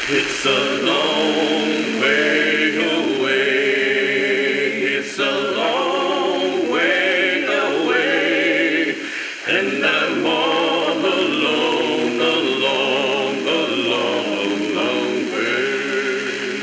It's a long way away. It's a long way away. And I'm all alone, alone, alone, long way.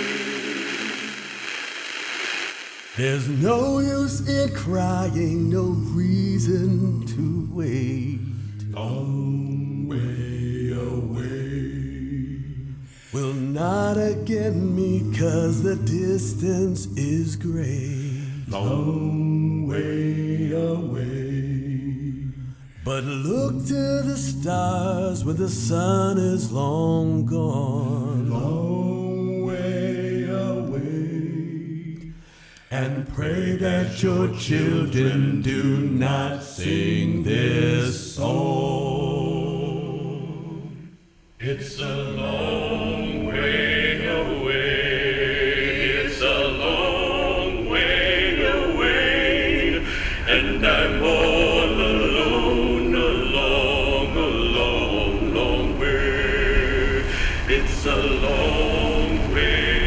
There's no use in crying, no reason to wait. Long way away. Will not again meet 'cause the distance is great. Long way away. But look to the stars when the sun is long gone. Long way away. And pray that your children do not sing this song. It's a long way away. It's a long way away. And I'm all alone, along, along, long way. It's a long way